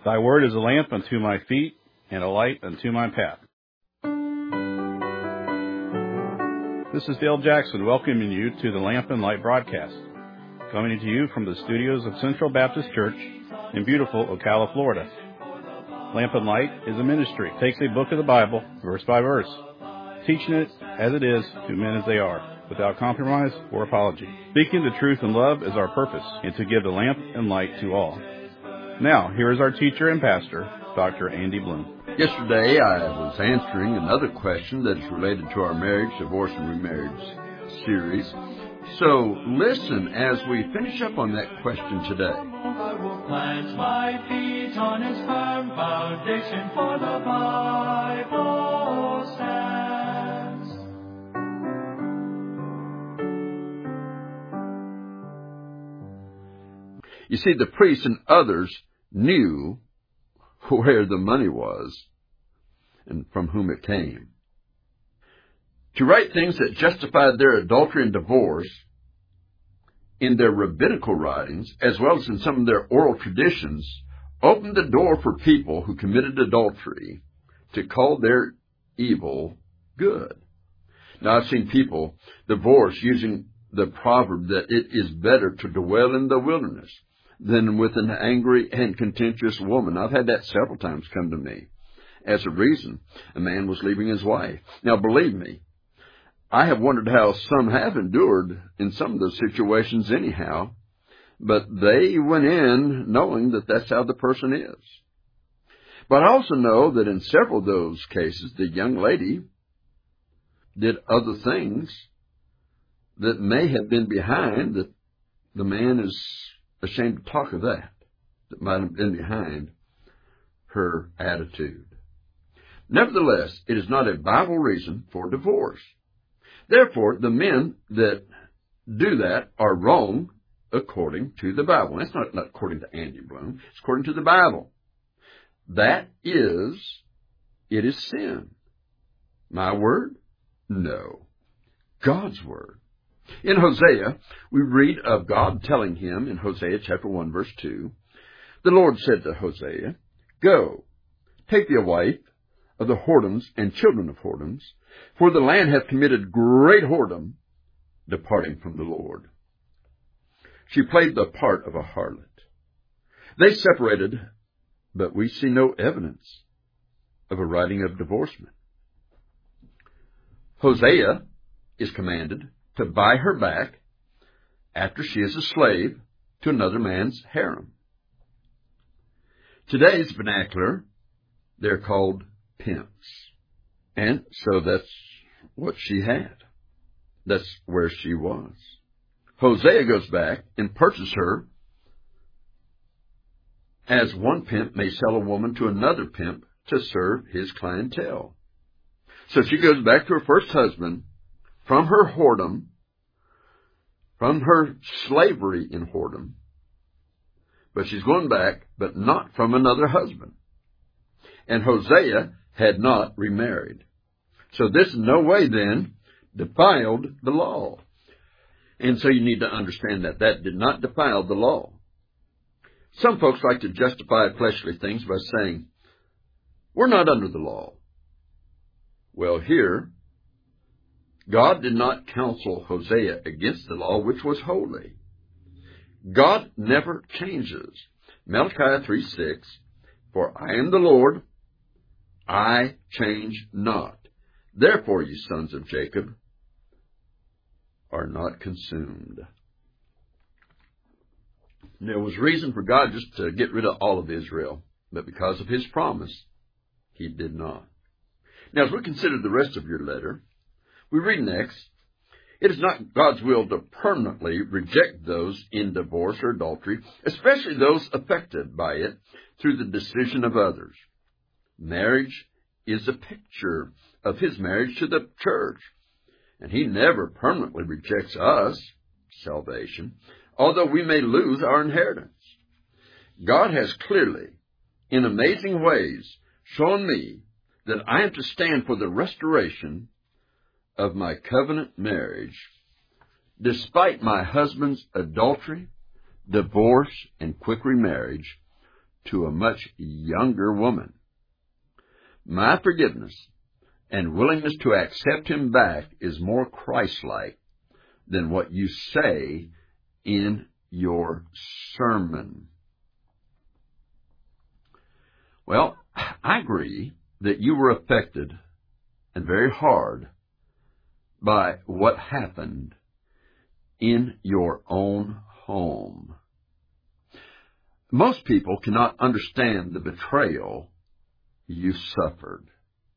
Thy word is a lamp unto my feet and a light unto my path. This is Dale Jackson welcoming you to the Lamp and Light broadcast, coming to you from the studios of Central Baptist Church in beautiful Ocala, Florida. Lamp and Light is a ministry. It takes a book of the Bible, verse by verse, teaching it as it is to men as they are, without compromise or apology. Speaking the truth in love is our purpose, and to give the lamp and light to all. Now, here is our teacher and pastor, Dr. Andy Bloom. Yesterday, I was answering another question that is related to our marriage, divorce, and remarriage series. So, listen as we finish up on that question today. I will plant my feet on its firm foundation, for the Bible stands. You see, the priests and others knew where the money was and from whom it came. To write things that justified their adultery and divorce in their rabbinical writings, as well as in some of their oral traditions, opened the door for people who committed adultery to call their evil good. Now, I've seen people divorce using the proverb that it is better to dwell in the wilderness than with an angry and contentious woman. I've had that several times come to me as a reason a man was leaving his wife. Now, believe me, I have wondered how some have endured in some of those situations anyhow, but they went in knowing that that's how the person is. But I also know that in several of those cases, the young lady did other things that may have been behind that the man is ashamed to talk of, that might have been behind her attitude. Nevertheless, it is not a Bible reason for divorce. Therefore, the men that do that are wrong according to the Bible. That's not according to Andy Bloom. It's according to the Bible. That is, it is sin. My word? No. God's word. In Hosea, we read of God telling him in Hosea chapter 1, verse 2, the Lord said to Hosea, Go, take thee a wife of the whoredoms and children of whoredoms, for the land hath committed great whoredom, departing from the Lord. She played the part of a harlot. They separated, but we see no evidence of a writing of divorcement. Hosea is commanded to buy her back after she is a slave to another man's harem. Today's vernacular, they're called pimps. And so that's what she had. That's where she was. Hosea goes back and purchases her as one pimp may sell a woman to another pimp to serve his clientele. So she goes back to her first husband from her whoredom, from her slavery in whoredom, but she's going back, but not from another husband. And Hosea had not remarried. So this in no way then defiled the law. And so you need to understand that that did not defile the law. Some folks like to justify fleshly things by saying, we're not under the law. Well, here, God did not counsel Hosea against the law, which was holy. God never changes. Malachi 3:6, For I am the Lord, I change not. Therefore, you sons of Jacob are not consumed. There was reason for God just to get rid of all of Israel, but because of his promise, he did not. Now, as we consider the rest of your letter, we read next, it is not God's will to permanently reject those in divorce or adultery, especially those affected by it through the decision of others. Marriage is a picture of his marriage to the church, and he never permanently rejects us, salvation, although we may lose our inheritance. God has clearly, in amazing ways, shown me that I am to stand for the restoration of my covenant marriage, despite my husband's adultery, divorce, and quick remarriage, to a much younger woman. My forgiveness and willingness to accept him back is more Christ-like than what you say in your sermon. Well, I agree that you were affected, and very hard, by what happened in your own home. Most people cannot understand the betrayal you suffered.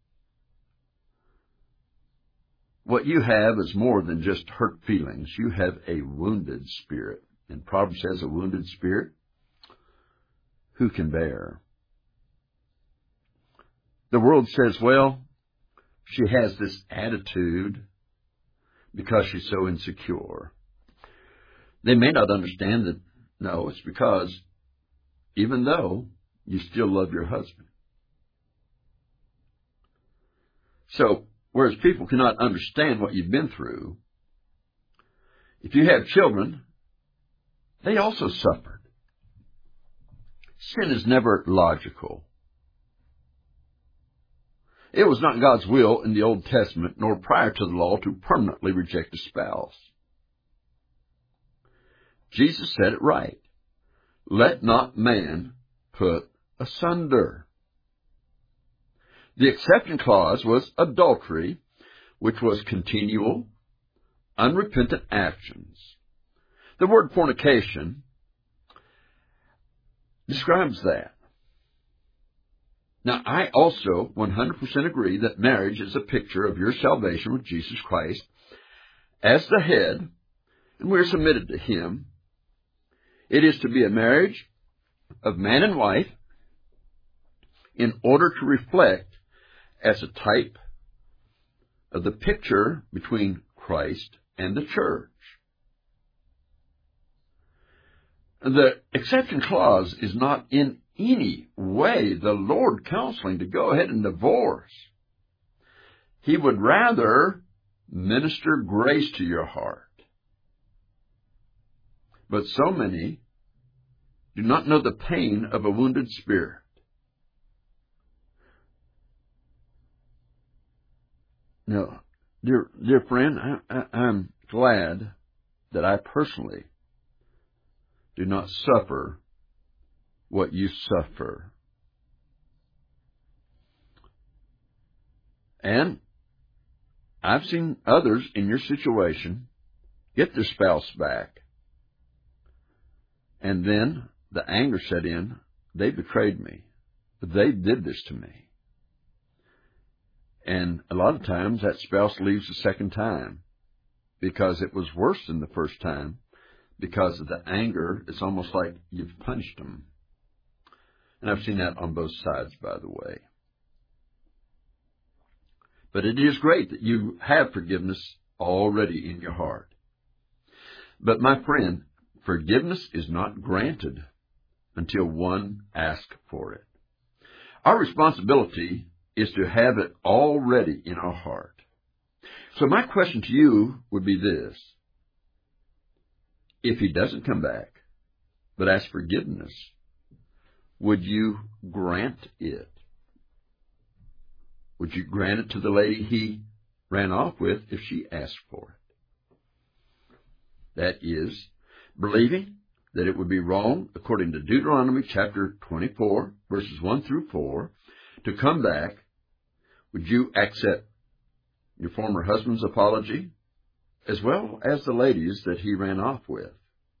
What you have is more than just hurt feelings. You have a wounded spirit. And Proverbs says, a wounded spirit, who can bear? The world says, well, she has this attitude because she's so insecure. They may not understand that, no, it's because even though you still love your husband. So, whereas people cannot understand what you've been through, if you have children, they also suffered. Sin is never logical. It was not God's will in the Old Testament, nor prior to the law, to permanently reject a spouse. Jesus said it right. Let not man put asunder. The exception clause was adultery, which was continual, unrepentant actions. The word fornication describes that. Now, I also 100% agree that marriage is a picture of your salvation with Jesus Christ as the head, and we're submitted to Him. It is to be a marriage of man and wife in order to reflect as a type of the picture between Christ and the church. The exception clause is not in any way the Lord counseling to go ahead and divorce. He would rather minister grace to your heart. But so many do not know the pain of a wounded spirit. Now, dear friend, I'm glad that I personally do not suffer what you suffer. And I've seen others in your situation get their spouse back. And then the anger set in. They betrayed me. They did this to me. And a lot of times that spouse leaves a second time because it was worse than the first time. Because of the anger, it's almost like you've punished them. And I've seen that on both sides, by the way. But it is great that you have forgiveness already in your heart. But my friend, forgiveness is not granted until one asks for it. Our responsibility is to have it already in our heart. So my question to you would be this. If he doesn't come back, but asks forgiveness, would you grant it? Would you grant it to the lady he ran off with if she asked for it? That is, believing that it would be wrong, according to Deuteronomy chapter 24, verses 1 through 4, to come back. Would you accept your former husband's apology, as well as the ladies that he ran off with?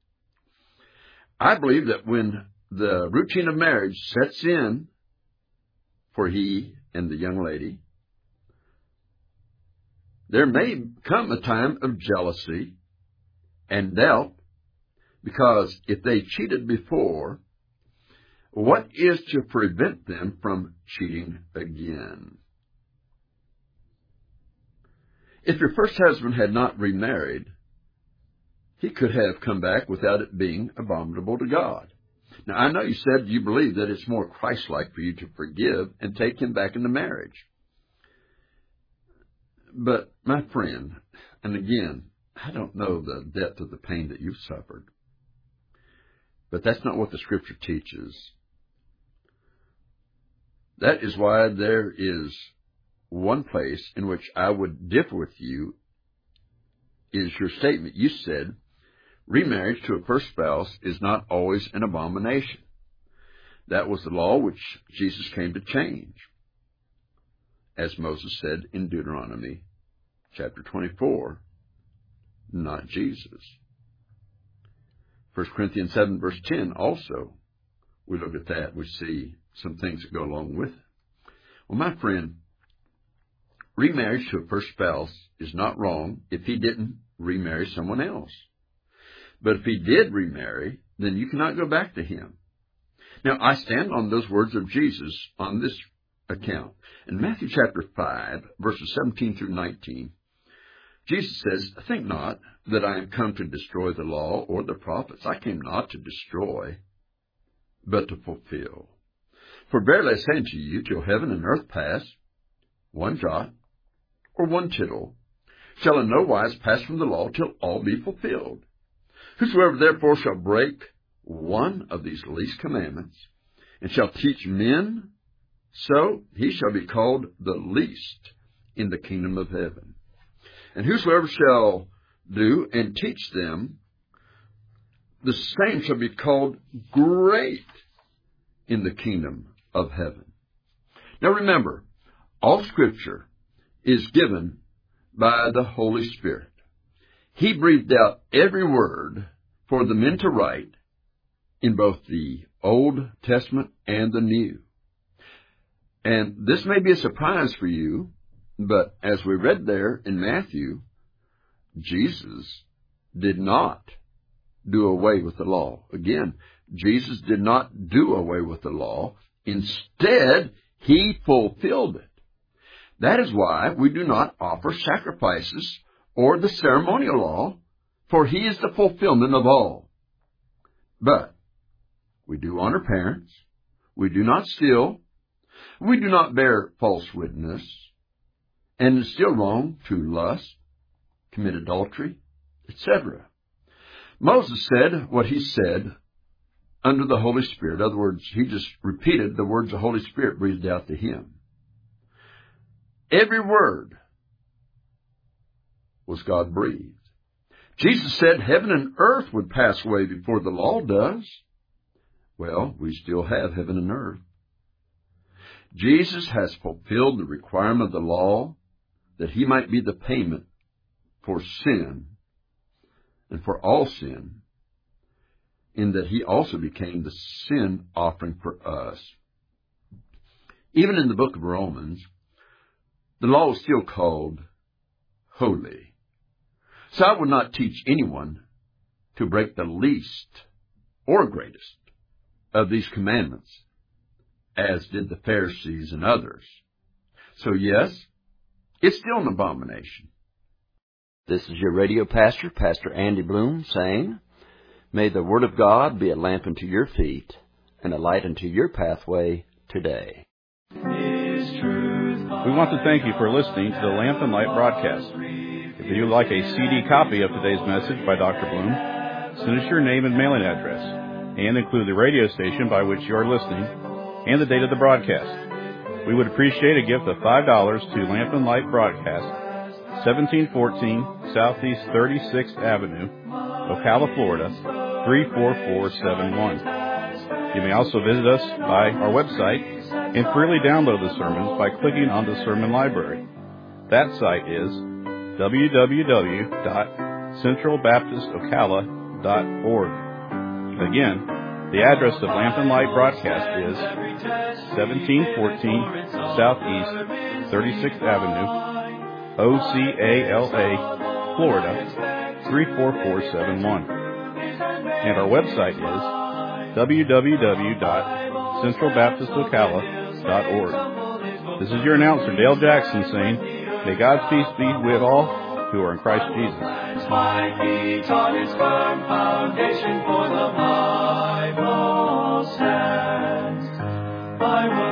I believe that when the routine of marriage sets in for he and the young lady, there may come a time of jealousy and doubt, because if they cheated before, what is to prevent them from cheating again? If your first husband had not remarried, he could have come back without it being abominable to God. Now, I know you said you believe that it's more Christ-like for you to forgive and take him back into marriage. But, my friend, and again, I don't know the depth of the pain that you've suffered, but that's not what the Scripture teaches. That is why there is one place in which I would differ with you, is your statement. You said, remarriage to a first spouse is not always an abomination. That was the law which Jesus came to change, as Moses said in Deuteronomy chapter 24, not Jesus. 1 Corinthians 7 verse 10 also, we look at that, we see some things that go along with it. Well, my friend, remarriage to a first spouse is not wrong if he didn't remarry someone else. But if he did remarry, then you cannot go back to him. Now, I stand on those words of Jesus on this account. In Matthew chapter 5, verses 17 through 19, Jesus says, think not that I am come to destroy the law or the prophets. I came not to destroy, but to fulfill. For verily I say unto you, till heaven and earth pass, one jot or one tittle shall in no wise pass from the law till all be fulfilled. Whosoever therefore shall break one of these least commandments, and shall teach men, so he shall be called the least in the kingdom of heaven. And whosoever shall do and teach them, the same shall be called great in the kingdom of heaven. Now remember, all Scripture is given by the Holy Spirit. He breathed out every word for the men to write in both the Old Testament and the New. And this may be a surprise for you, but as we read there in Matthew, Jesus did not do away with the law. Again, Jesus did not do away with the law. Instead, he fulfilled it. That is why we do not offer sacrifices or the ceremonial law, for he is the fulfillment of all. But we do honor parents. We do not steal. We do not bear false witness. And it's still wrong to lust, commit adultery, etc. Moses said what he said under the Holy Spirit. In other words, he just repeated the words the Holy Spirit breathed out to him. Every word was God-breathed. Jesus said heaven and earth would pass away before the law does. Well, we still have heaven and earth. Jesus has fulfilled the requirement of the law that he might be the payment for sin and for all sin, in that he also became the sin offering for us. Even in the book of Romans, the law is still called holy. So I would not teach anyone to break the least or greatest of these commandments, as did the Pharisees and others. So yes, it's still an abomination. This is your radio pastor, Pastor Andy Bloom, saying, may the Word of God be a lamp unto your feet and a light unto your pathway today. We want to thank you for listening to the Lamp and Light broadcast. If you would like a CD copy of today's message by Dr. Bloom, send us your name and mailing address, and include the radio station by which you are listening and the date of the broadcast. We would appreciate a gift of $5 to Lamp and Light Broadcast, 1714 Southeast 36th Avenue, Ocala, Florida, 34471. You may also visit us by our website and freely download the sermons by clicking on the Sermon Library. That site is www.centralbaptistocala.org. Again, the address of Lamp and Light Broadcast is 1714 Southeast 36th Avenue, Ocala, Florida, 34471. And our website is www.centralbaptistocala.org. This is your announcer, Dale Jackson, saying, may God's peace be with all who are in Christ Jesus. My feet on its firm foundation, for the Bible stands. I will